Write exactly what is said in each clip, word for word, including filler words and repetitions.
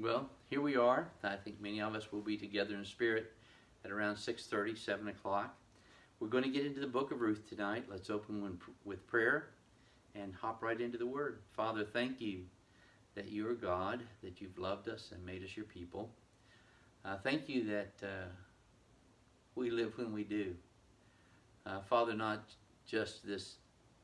Well, here we are. I think many of us will be together in spirit at around six thirty, seven o'clock. We're going to get into the book of Ruth tonight. Let's open with prayer and hop right into the Word. Father, thank you that you are God, that you've loved us and made us your people. Uh, thank you that uh, we live when we do. Uh, Father, not just this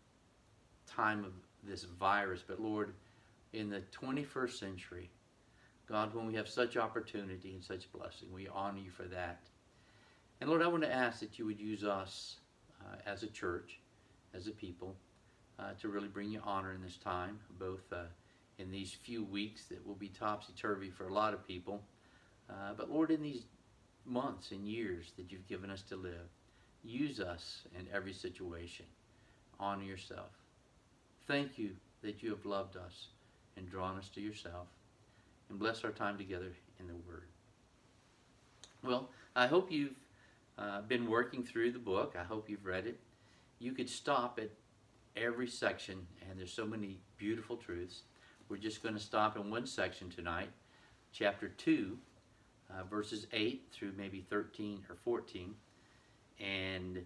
time of this virus, but Lord, in the twenty-first century, God, when we have such opportunity and such blessing, we honor you for that. And Lord, I want to ask that you would use us uh, as a church, as a people, uh, to really bring you honor in this time, both uh, in these few weeks that will be topsy-turvy for a lot of people, uh, but Lord, in these months and years that you've given us to live, use us in every situation. Honor yourself. Thank you that you have loved us and drawn us to yourself. And bless our time together in the Word. Well, I hope you've uh, been working through the book. I hope you've read it. You could stop at every section, and there's so many beautiful truths. We're just going to stop in one section tonight, chapter two, uh, verses eight through maybe thirteen or fourteen. And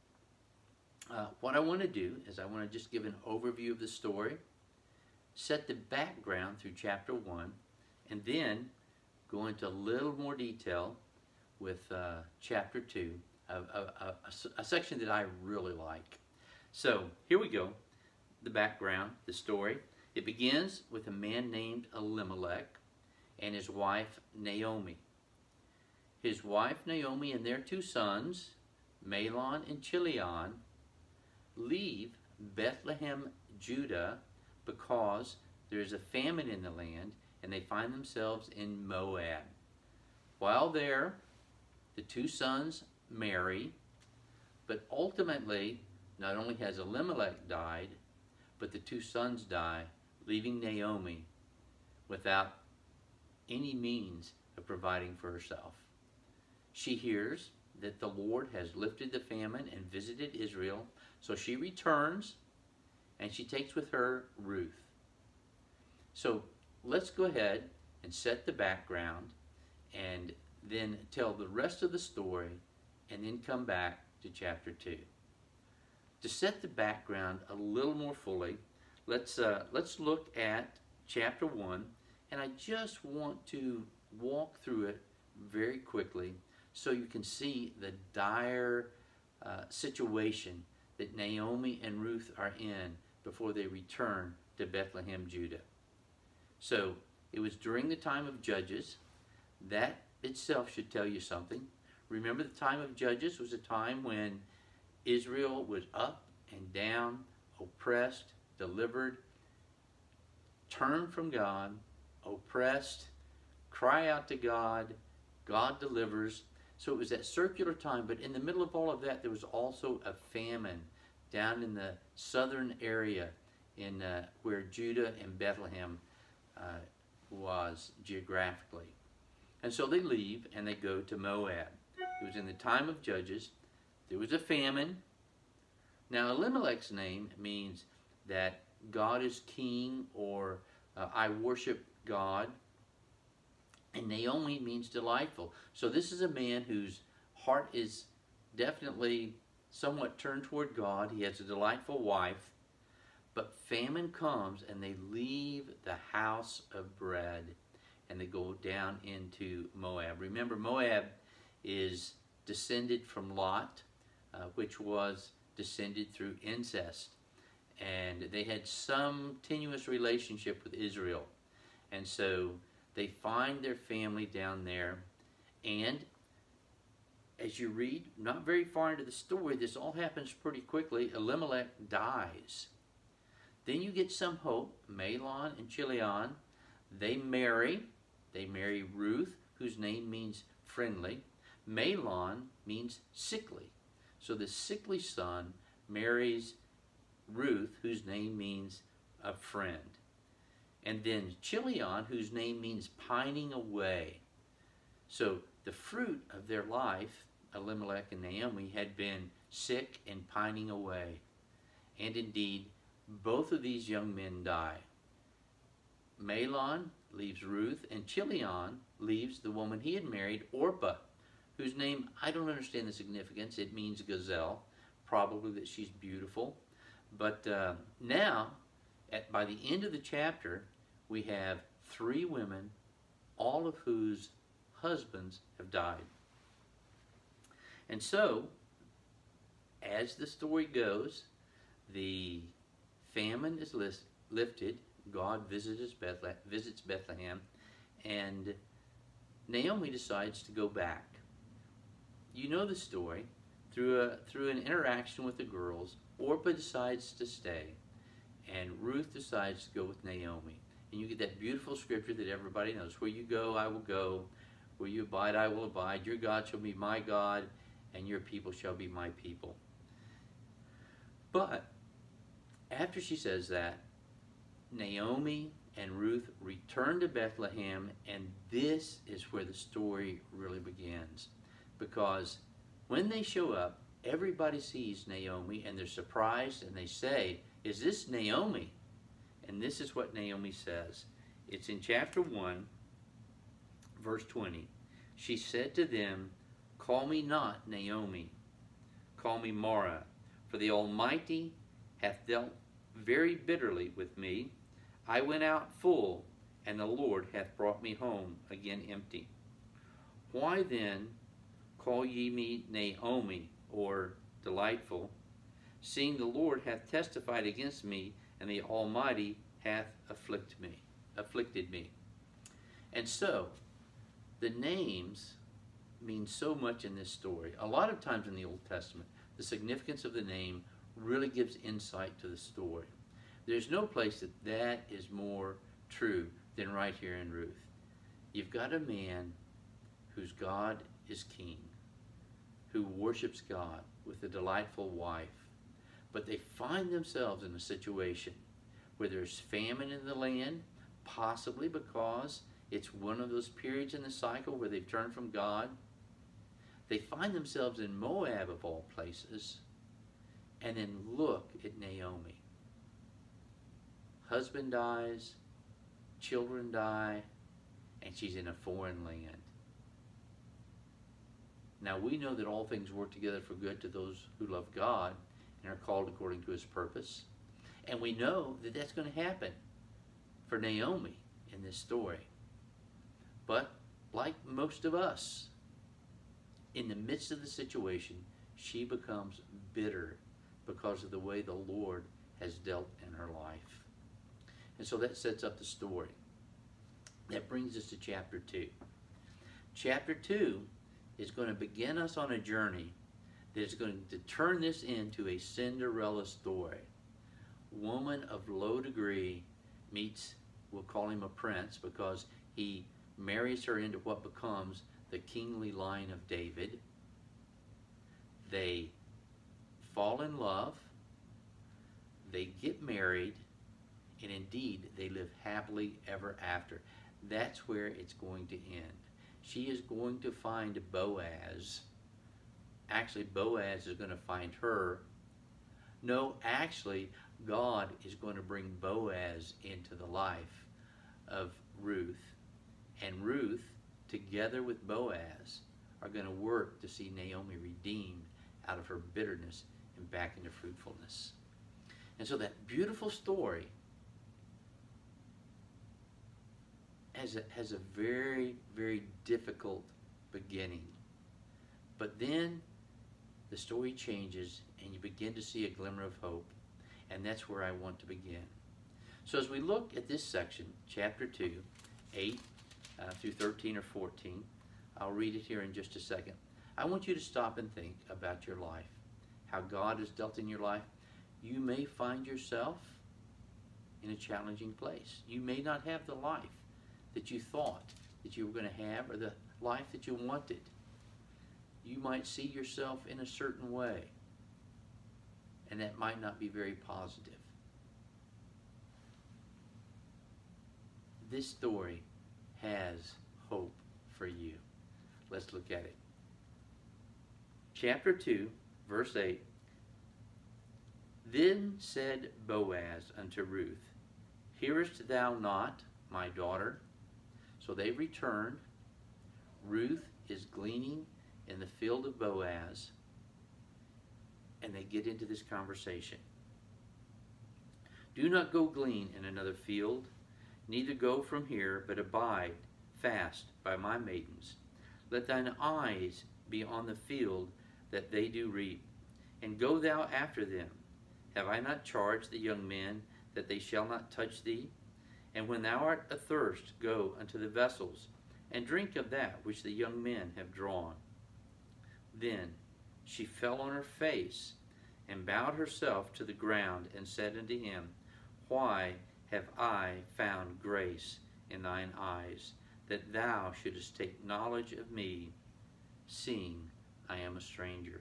uh, what I want to do is I want to just give an overview of the story, set the background through chapter one, and then go into a little more detail with uh, chapter two, a, a, a, a section that I really like. So here we go, the background, the story. It begins with a man named Elimelech and his wife Naomi. His wife Naomi and their two sons, Mahlon and Chilion, leave Bethlehem, Judah, because there is a famine in the land, and they find themselves in Moab. While there, the two sons marry, but ultimately, not only has Elimelech died, but the two sons die, leaving Naomi without any means of providing for herself. She hears that the Lord has lifted the famine and visited Israel, so she returns, and she takes with her Ruth. So let's go ahead and set the background and then tell the rest of the story and then come back to chapter two. To set the background a little more fully, let's, uh, let's look at chapter one, and I just want to walk through it very quickly so you can see the dire uh, situation that Naomi and Ruth are in before they return to Bethlehem, Judah. So it was during the time of Judges. That itself should tell you something. Remember, the time of Judges was a time when Israel was up and down, oppressed, delivered, turned from God, oppressed, cry out to God, God delivers. So it was that circular time, but in the middle of all of that, there was also a famine down in the southern area in uh, where Judah and Bethlehem uh, was geographically. And so they leave and they go to Moab. It was in the time of Judges. There was a famine. Now Elimelech's name means that God is king, or uh, I worship God. And Naomi means delightful. So this is a man whose heart is definitely somewhat turned toward God. He has a delightful wife. But famine comes and they leave the house of bread and they go down into Moab. Remember, Moab is descended from Lot, uh, which was descended through incest. And they had some tenuous relationship with Israel. And so they find their family down there. And as you read, not very far into the story, this all happens pretty quickly. Elimelech dies. Then you get some hope. Mahlon and Chilion, they marry. They marry Ruth, whose name means friendly. Mahlon means sickly. So the sickly son marries Ruth, whose name means a friend. And then Chilion, whose name means pining away. So the fruit of their life, Elimelech and Naomi, had been sick and pining away. And indeed, both of these young men die. Mahlon leaves Ruth, and Chilion leaves the woman he had married, Orpah, whose name I don't understand the significance. It means gazelle, probably that she's beautiful. But uh, now, at, by the end of the chapter, we have three women, all of whose husbands have died. And so, as the story goes, the famine is list, lifted. God visits Bethlehem, visits Bethlehem, and Naomi decides to go back. You know the story. Through a through an interaction with the girls, Orpah decides to stay, and Ruth decides to go with Naomi. And you get that beautiful scripture that everybody knows: "Where you go, I will go. Where you abide, I will abide. Your God shall be my God, and your people shall be my people." But after she says that, Naomi and Ruth return to Bethlehem, and this is where the story really begins. Because when they show up, everybody sees Naomi, and they're surprised, and they say, "Is this Naomi?" And this is what Naomi says. It's in chapter one, verse twenty. She said to them, "Call me not Naomi, call me Mara, for the Almighty hath dealt very bitterly with me. I went out full, and the Lord hath brought me home again empty. Why then call ye me Naomi, or delightful, seeing the Lord hath testified against me, and the Almighty hath afflicted me, afflicted me." And so, the names mean so much in this story. A lot of times in the Old Testament, the significance of the name really gives insight to the story. There's no place that that is more true than right here in Ruth. You've got a man whose God is king, who worships God with a delightful wife, but they find themselves in a situation where there's famine in the land, possibly because it's one of those periods in the cycle where they've turned from God. They find themselves in Moab, of all places, and then look at Naomi. Husband dies, children die, and she's in a foreign land. Now we know that all things work together for good to those who love God and are called according to his purpose. And we know that that's going to happen for Naomi in this story. But like most of us, in the midst of the situation, she becomes bitter because of the way the Lord has dealt in her life. And so that sets up the story. That brings us to chapter two. Chapter two is going to begin us on a journey that is going to turn this into a Cinderella story. Woman of low degree meets, we'll call him a prince because he marries her into what becomes the kingly line of David. They fall in love, they get married, and indeed they live happily ever after. That's where it's going to end. She is going to find Boaz. Actually, Boaz is going to find her. No, actually, God is going to bring Boaz into the life of Ruth. And Ruth, together with Boaz, are going to work to see Naomi redeemed out of her bitterness and back into fruitfulness. And so that beautiful story has a, has a very, very difficult beginning. But then the story changes and you begin to see a glimmer of hope. And that's where I want to begin. So as we look at this section, chapter two, eight uh, through thirteen or fourteen, I'll read it here in just a second. I want you to stop and think about your life, how God has dealt in your life. You may find yourself in a challenging place. You may not have the life that you thought that you were going to have or the life that you wanted. You might see yourself in a certain way, and that might not be very positive. This story has hope for you. Let's look at it. Chapter two, verse eight. Then said Boaz unto Ruth, Hearest thou not, my daughter? So they returned. Ruth is gleaning in the field of Boaz, and they get into this conversation. Do not go glean in another field, neither go from here, but abide fast by my maidens. Let thine eyes be on the field that they do reap, and go thou after them. Have I not charged the young men that they shall not touch thee? And when thou art athirst, go unto the vessels, and drink of that which the young men have drawn. Then she fell on her face, and bowed herself to the ground, and said unto him, Why have I found grace in thine eyes, that thou shouldest take knowledge of me, seeing I am a stranger?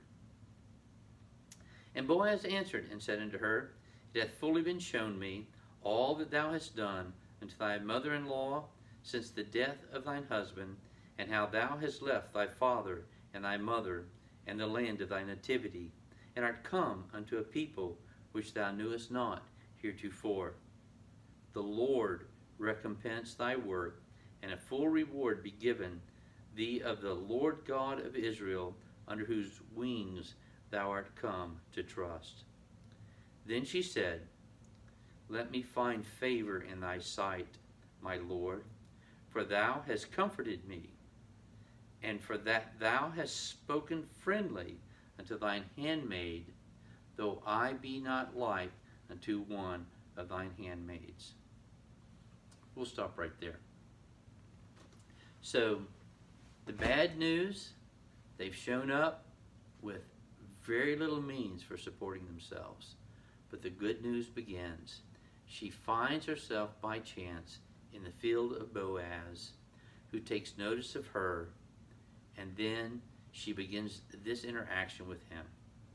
And Boaz answered and said unto her, It hath fully been shown me all that thou hast done unto thy mother-in-law since the death of thine husband, and how thou hast left thy father and thy mother and the land of thy nativity, and art come unto a people which thou knewest not heretofore. The Lord recompense thy work, and a full reward be given thee of the Lord God of Israel, under whose wings thou art come to trust. Then she said, Let me find favor in thy sight, my Lord, for thou hast comforted me, and for that thou hast spoken friendly unto thine handmaid, though I be not like unto one of thine handmaids. We'll stop right there. So, the bad news, they've shown up with very little means for supporting themselves. But the good news begins. She finds herself by chance in the field of Boaz, who takes notice of her, and then she begins this interaction with him.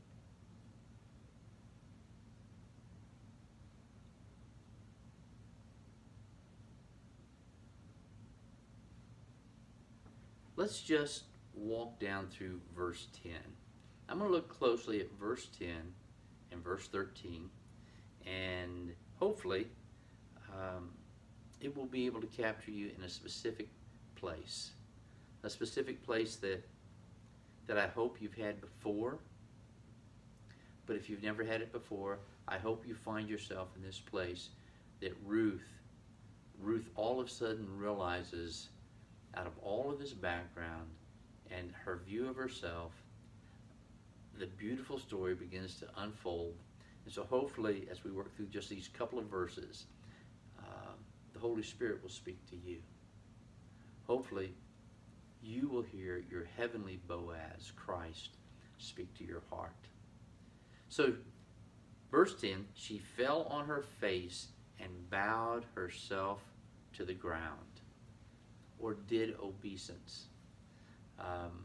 Let's just walk down through verse ten. I'm going to look closely at verse ten and verse thirteen, and hopefully um, it will be able to capture you in a specific place. A specific place that, that I hope you've had before. But if you've never had it before, I hope you find yourself in this place that Ruth, Ruth all of a sudden realizes, out of all of this background and her view of herself, the beautiful story begins to unfold. And so hopefully, as we work through just these couple of verses, uh, the Holy Spirit will speak to you. Hopefully, you will hear your heavenly Boaz, Christ, speak to your heart. So, verse ten, she fell on her face and bowed herself to the ground, or did obeisance. Um,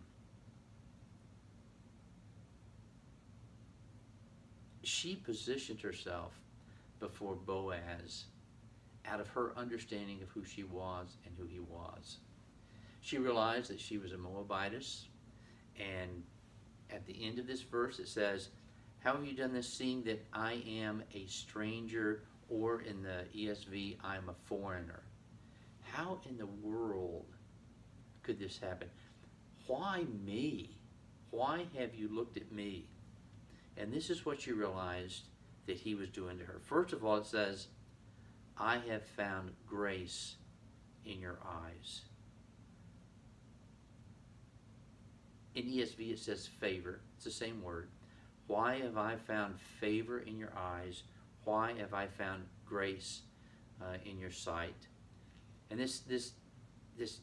she positioned herself before Boaz out of her understanding of who she was and who he was. She realized that she was a Moabitess, and at the end of this verse it says, How have you done this, seeing that I am a stranger, or in the E S V, I am a foreigner? How in the world could this happen? Why me? Why have you looked at me? And this is what she realized that he was doing to her. First of all, it says, I have found grace in your eyes. In E S V it says favor. It's the same word. Why have I found favor in your eyes? Why have I found grace uh, in your sight? And this this this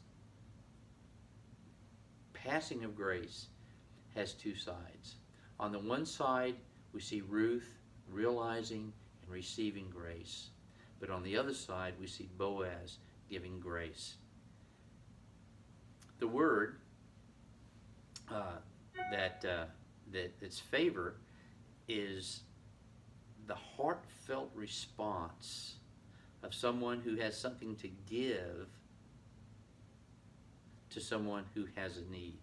passing of grace has two sides. On the one side, we see Ruth realizing and receiving grace. But on the other side, we see Boaz giving grace. The word uh, that uh, that its favor is the heartfelt response of someone who has something to give to someone who has a need.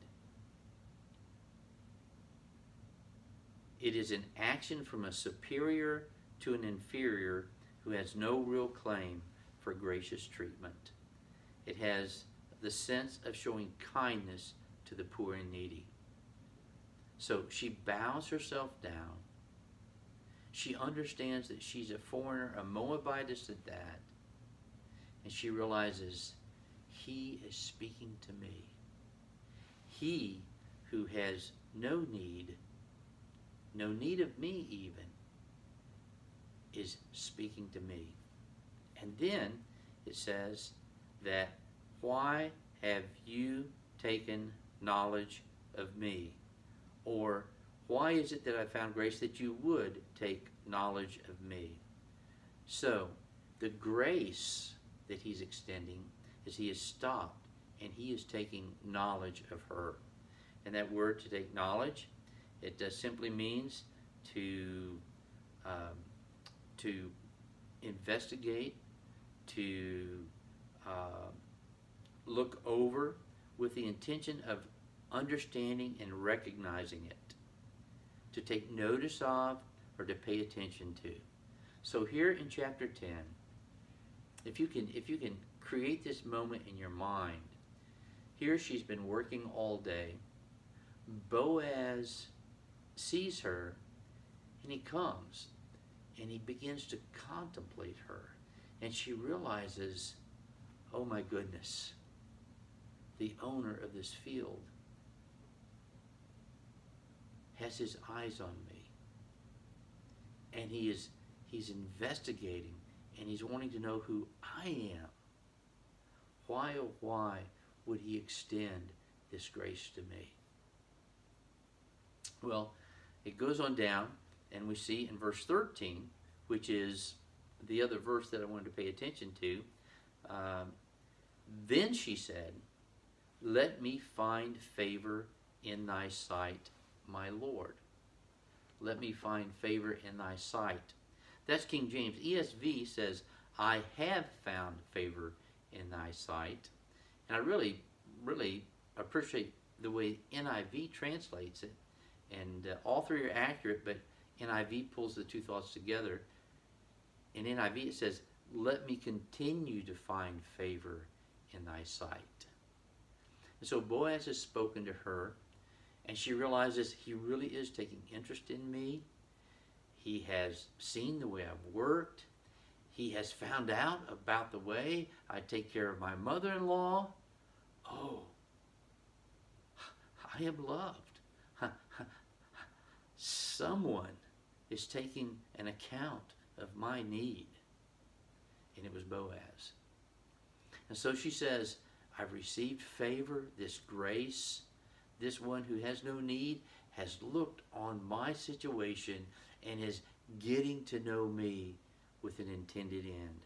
It is an action from a superior to an inferior who has no real claim for gracious treatment. It has the sense of showing kindness to the poor and needy. So she bows herself down. She understands that she's a foreigner, a Moabitess at that. And she realizes, he is speaking to me. He who has no need, no need of me even, is speaking to me. And then it says that, why have you taken knowledge of me? Or, why is it that I found grace that you would take knowledge of me? So, the grace that he's extending is he has stopped and he is taking knowledge of her. And that word, to take knowledge, it uh, simply means to um, to investigate, to uh, look over with the intention of understanding and recognizing it, to take notice of or to pay attention to. So here in chapter ten, if you can if you can create this moment in your mind, here she's been working all day. Boaz sees her and he comes and he begins to contemplate her, and she realizes, oh my goodness, the owner of this field has his eyes on me, and he is he's investigating, and he's wanting to know who I am. Why, oh why would he extend this grace to me? Well, it goes on down, and we see in verse thirteen, which is the other verse that I wanted to pay attention to, um, then she said, let me find favor in thy sight, my Lord. Let me find favor in thy sight. That's King James. E S V says, I have found favor in thy sight. And I really, really appreciate the way N I V translates it. And uh, all three are accurate, but N I V pulls the two thoughts together. In N I V it says, let me continue to find favor in thy sight. And so Boaz has spoken to her, and she realizes he really is taking interest in me. He has seen the way I've worked. He has found out about the way I take care of my mother-in-law. Oh, I am loved. Someone is taking an account of my need. And it was Boaz. And so she says, I've received favor, this grace. This one who has no need has looked on my situation and is getting to know me with an intended end.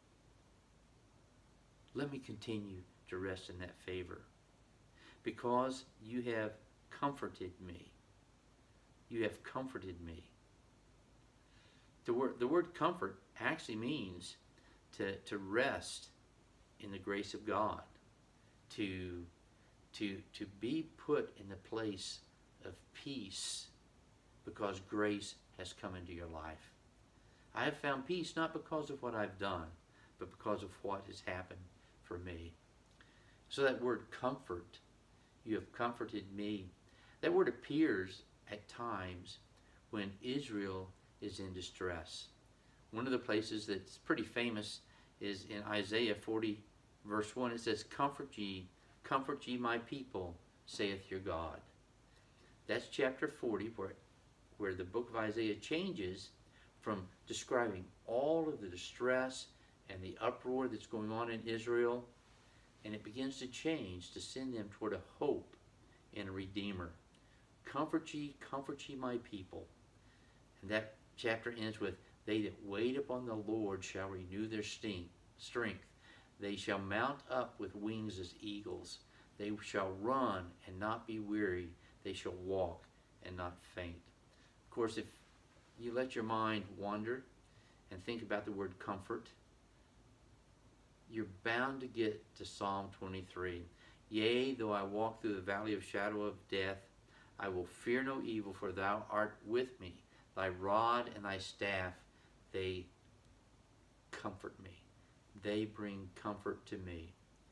Let me continue to rest in that favor, because you have comforted me. You have comforted me. The word, the word comfort actually means to, to rest in the grace of God, to, to, to be put in the place of peace because grace has come into your life. I have found peace not because of what I've done, but because of what has happened for me. So that word comfort, you have comforted me, that word appears at times when Israel is in distress. One of the places that's pretty famous is in Isaiah forty, verse one. It says, Comfort ye, comfort ye my people, saith your God. That's chapter forty, where, where the book of Isaiah changes from describing all of the distress and the uproar that's going on in Israel, and it begins to change to send them toward a hope in a Redeemer. Comfort ye, comfort ye my people. And that chapter ends with, they that wait upon the Lord shall renew their strength. They shall mount up with wings as eagles. They shall run and not be weary. They shall walk and not faint. Of course, if you let your mind wander and think about the word comfort, you're bound to get to Psalm twenty-three. Yea, though I walk through the valley of shadow of death, I will fear no evil, for thou art with me. Thy rod and thy staff, they comfort me. They bring comfort to me.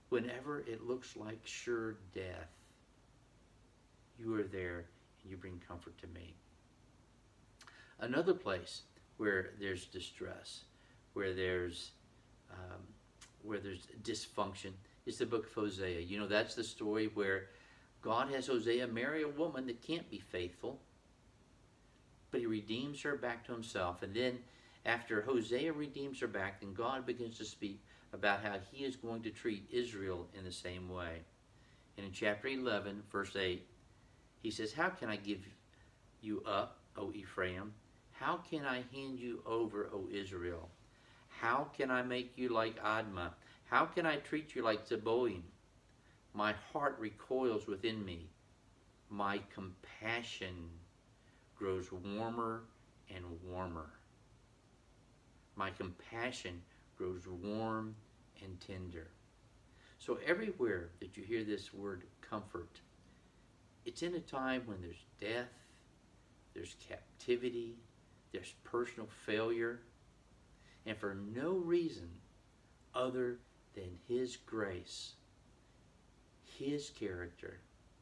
Whenever it looks like sure death, you are there and you bring comfort to me. Another place where there's distress, where there's um, where there's dysfunction, is the book of Hosea. You know, that's the story where God has Hosea marry a woman that can't be faithful, but he redeems her back to himself. And then after Hosea redeems her back, then God begins to speak about how he is going to treat Israel in the same way. And in chapter eleven, verse eight, he says, "How can I give you up, O Ephraim? How can I hand you over, O Israel? How can I make you like Admah? How can I treat you like Zeboim? My heart recoils within me. My compassion grows warmer and warmer." My compassion grows warm and tender. So everywhere that you hear this word comfort, it's in a time when there's death, there's captivity, there's personal failure, and for no reason other than his grace, his character,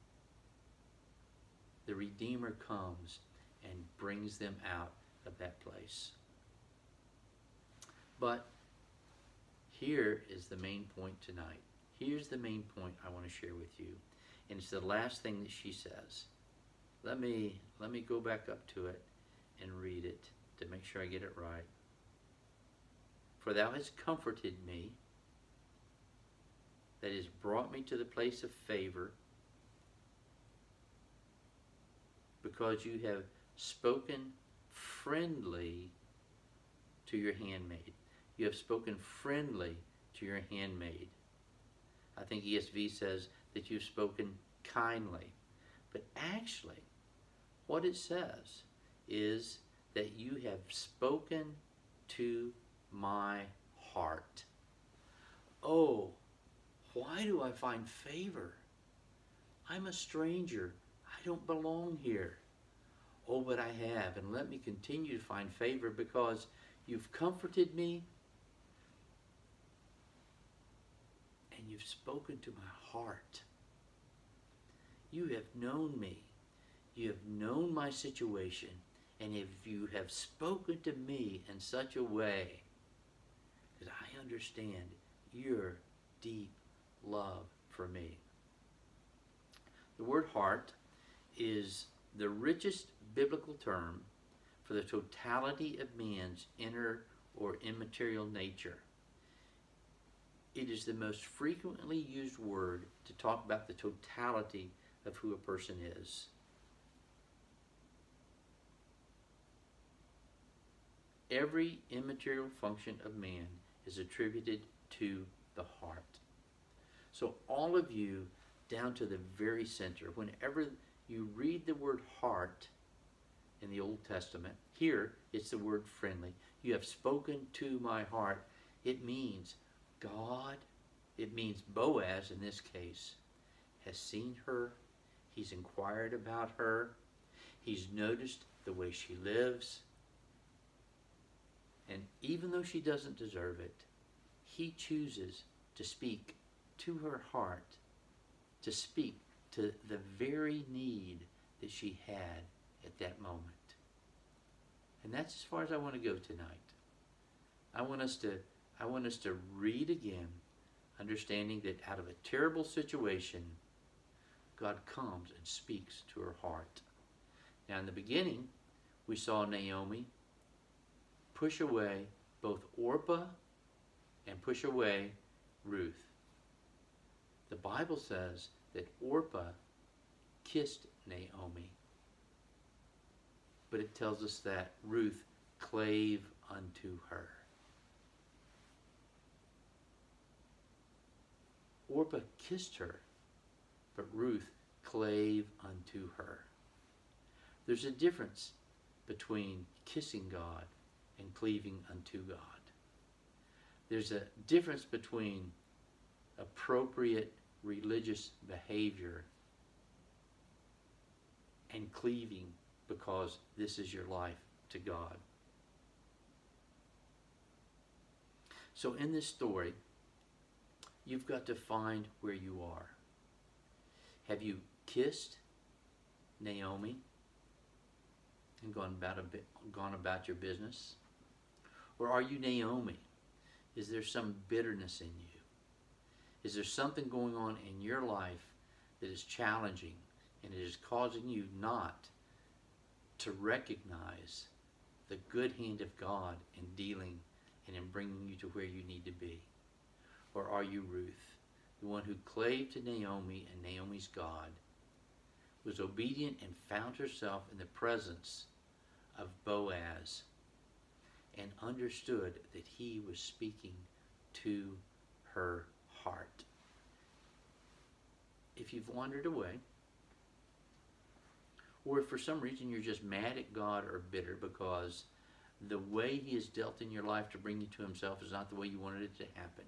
the Redeemer comes and brings them out of that place. But here is the main point tonight. Here's the main point I want to share with you. And it's the last thing that she says. Let me, let me go back up to it and read it to make sure I get it right. "For thou hast comforted me, that is, brought me to the place of favor, because you have spoken friendly to your handmaid." You have spoken friendly to your handmaid. I think E S V says that you've spoken kindly. But actually, what it says is that you have spoken to my heart. Oh, why do I find favor? I'm a stranger. I don't belong here. Oh, but I have, and let me continue to find favor because you've comforted me and you've spoken to my heart. You have known me. You have known my situation, and if you have spoken to me in such a way that I understand your deep love for me. The word heart is the richest biblical term for the totality of man's inner or immaterial nature. It is the most frequently used word to talk about the totality of who a person is. Every immaterial function of man is attributed to the heart. So all of you, down to the very center, whenever you read the word heart in the Old Testament, here it's the word friendly. You have spoken to my heart. It means God, it means Boaz in this case, has seen her. He's inquired about her. He's noticed the way she lives. And even though she doesn't deserve it, he chooses to speak to her heart, to speak to the very need that she had at that moment. And that's as far as I want to go tonight. I want us to, I want us to read again, understanding that out of a terrible situation, God comes and speaks to her heart. Now in the beginning, we saw Naomi push away both Orpah and push away Ruth. The Bible says that Orpah kissed Naomi, but it tells us that Ruth clave unto her. Orpah kissed her, but Ruth clave unto her. There's a difference between kissing God and cleaving unto God. There's a difference between appropriate religious behavior and cleaving because this is your life to God. So in this story, you've got to find where you are. Have you kissed Naomi and gone about a bit, gone about your business? Or are you Naomi? Is there some bitterness in you? Is there something going on in your life that is challenging and it is causing you not to recognize the good hand of God in dealing and in bringing you to where you need to be? Or are you Ruth, the one who clave to Naomi and Naomi's God, was obedient and found herself in the presence of Boaz and understood that he was speaking to her heart? If you've wandered away, or if for some reason you're just mad at God or bitter because the way he has dealt in your life to bring you to himself is not the way you wanted it to happen,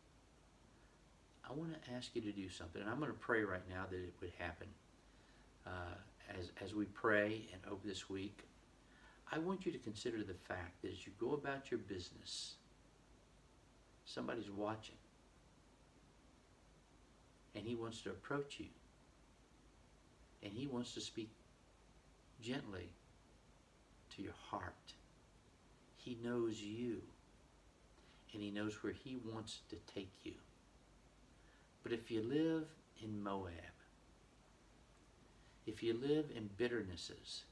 I want to ask you to do something. And I'm going to pray right now that it would happen. Uh, as, as we pray and over this week, I want you to consider the fact that as you go about your business, somebody's watching. And he wants to approach you. And he wants to speak gently to your heart. He knows you. And he knows where he wants to take you. But if you live in Moab, if you live in bitternesses,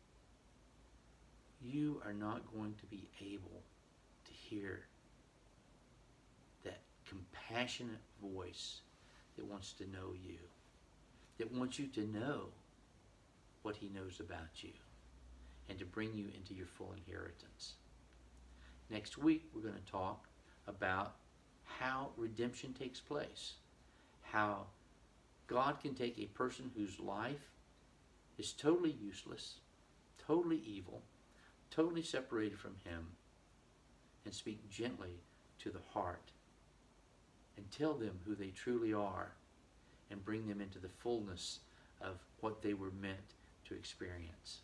you are not going to be able to hear that compassionate voice that wants to know you, that wants you to know what he knows about you, and to bring you into your full inheritance. Next week, we're going to talk about how redemption takes place, how God can take a person whose life is totally useless, totally evil, totally separated from him, and speak gently to the heart and tell them who they truly are and bring them into the fullness of what they were meant to experience.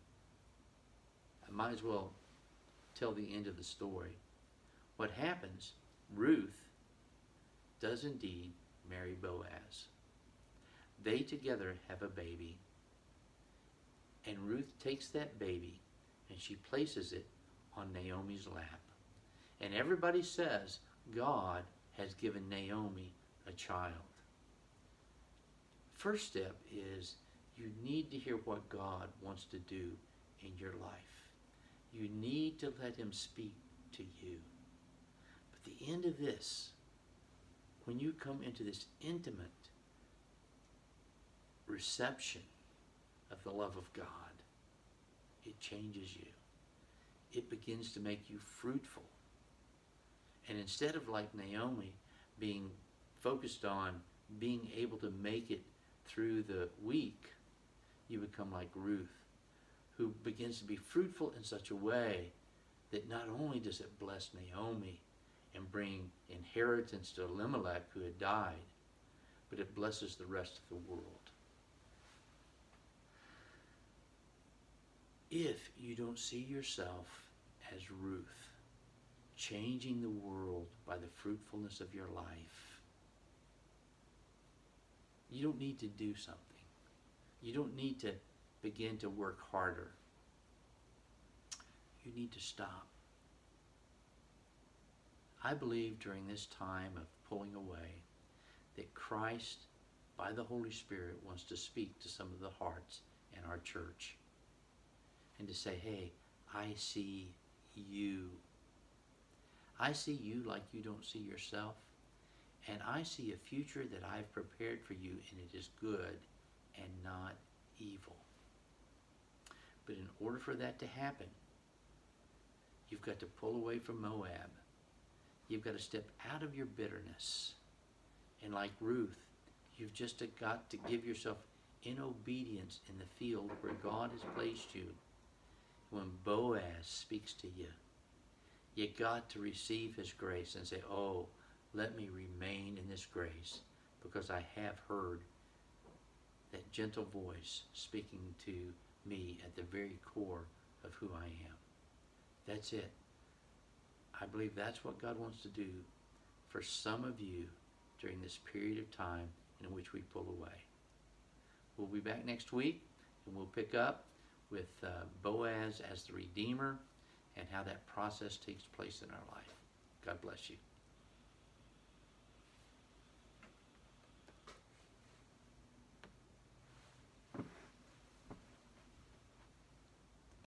I might as well tell the end of the story. What happens, Ruth does indeed marry Boaz. They together have a baby, and Ruth takes that baby and she places it on Naomi's lap. And everybody says God has given Naomi a child. First step is you need to hear what God wants to do in your life. You need to let him speak to you. But the end of this, when you come into this intimate reception of the love of God, it changes you. It begins to make you fruitful. And instead of like Naomi being focused on being able to make it through the week, you become like Ruth, who begins to be fruitful in such a way that not only does it bless Naomi and bring inheritance to Elimelech who had died, but it blesses the rest of the world. If you don't see yourself as Ruth, changing the world by the fruitfulness of your life, you don't need to do something. You don't need to begin to work harder. You need to stop. I believe during this time of pulling away that Christ, by the Holy Spirit, wants to speak to some of the hearts in our church and to say, hey, I see you. I see you like you don't see yourself, and I see a future that I've prepared for you, and it is good and not evil. But in order for that to happen, you've got to pull away from Moab. You've got to step out of your bitterness. And like Ruth, you've just got to give yourself in obedience in the field where God has placed you. When Boaz speaks to you, you got to receive his grace and say, oh, let me remain in this grace because I have heard that gentle voice speaking to me at the very core of who I am. That's it. I believe that's what God wants to do for some of you during this period of time in which we pull away. We'll be back next week, and we'll pick up with uh, Boaz as the Redeemer and how that process takes place in our life. God bless you.